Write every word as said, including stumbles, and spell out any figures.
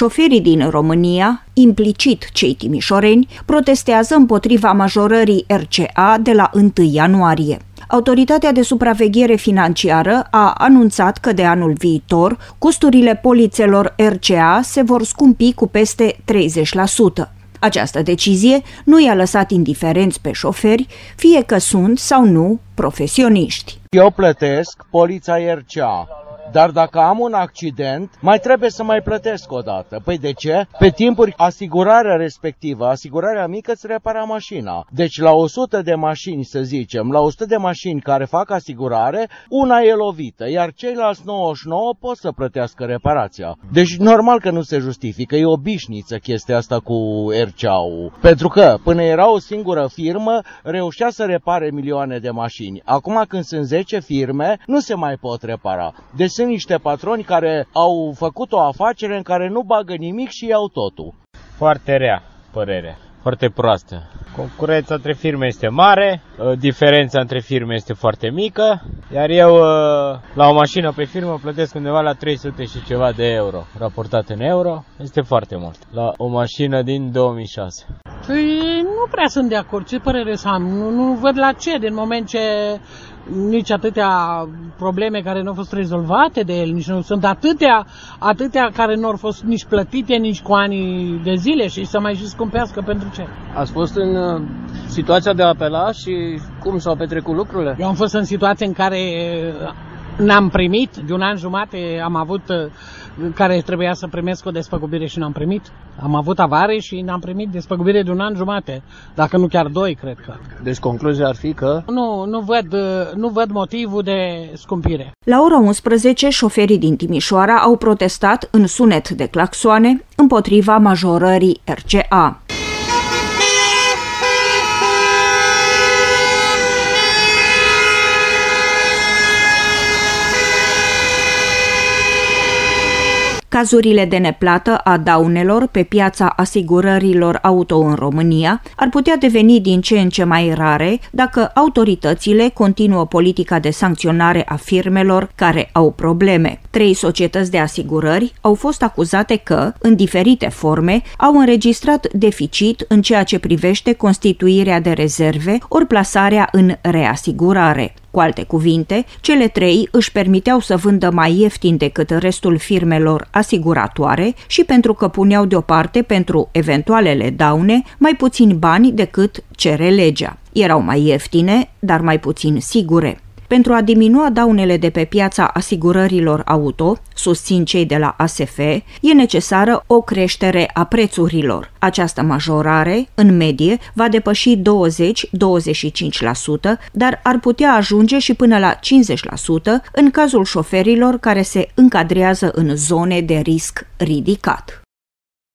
Șoferii din România, implicit cei timișoreni, protestează împotriva majorării R C A de la întâi ianuarie. Autoritatea de supraveghere financiară a anunțat că de anul viitor costurile polițelor R C A se vor scumpi cu peste treizeci la sută. Această decizie nu i-a lăsat indiferenți pe șoferi, fie că sunt sau nu profesioniști. Eu plătesc polița R C A, dar dacă am un accident, mai trebuie să mai plătesc o dată. Păi de ce? Pe timpuri, asigurarea respectivă, asigurarea mică îți repara mașina. Deci la o sută de mașini, să zicem, la o sută de mașini care fac asigurare, una e lovită, iar ceilalți nouăzeci și nouă pot să plătească reparația. Deci normal că nu se justifică, e obișniță chestia asta cu R C A-ul. Pentru că până era o singură firmă, reușea să repare milioane de mașini. Acum când sunt zece firme, nu se mai pot repara. Deci sunt niște patroni care au făcut o afacere în care nu bagă nimic și iau totul. Foarte rea părere, foarte proastă. Concurența între firme este mare, diferența între firme este foarte mică, iar eu la o mașină pe firmă plătesc undeva la trei sute și ceva de euro, raportat în euro, este foarte mult. La o mașină din două mii șase. Păi nu prea sunt de acord, ce părere să am, nu, nu văd la ce, din moment ce nici atâtea probleme care nu au fost rezolvate de el, nici nu sunt atâtea, atâtea care nu au fost nici plătite, nici cu ani de zile și să mai și scumpească pentru ce. Ați fost în uh, situația de a apela și cum s-au petrecut lucrurile? Eu am fost în situație în care n-am primit, de un an jumate am avut, care trebuia să primesc o despăgubire și n-am primit. Am avut avare și n-am primit despăgubire de un an jumate, dacă nu chiar doi, cred că. Deci concluzia ar fi că? Nu, nu văd, nu văd motivul de scumpire. La ora unsprezece, șoferii din Timișoara au protestat în sunet de claxoane împotriva majorării R C A. Cazurile de neplată a daunelor pe piața asigurărilor auto în România ar putea deveni din ce în ce mai rare dacă autoritățile continuă politica de sancționare a firmelor care au probleme. Trei societăți de asigurări au fost acuzate că, în diferite forme, au înregistrat deficit în ceea ce privește constituirea de rezerve ori plasarea în reasigurare. Cu alte cuvinte, cele trei își permiteau să vândă mai ieftin decât restul firmelor asiguratoare și pentru că puneau deoparte pentru eventualele daune mai puțini bani decât cere legea. Erau mai ieftine, dar mai puțin sigure. Pentru a diminua daunele de pe piața asigurărilor auto, susțin cei de la A S F, e necesară o creștere a prețurilor. Această majorare, în medie, va depăși douăzeci - douăzeci și cinci la sută, dar ar putea ajunge și până la cincizeci la sută în cazul șoferilor care se încadrează în zone de risc ridicat.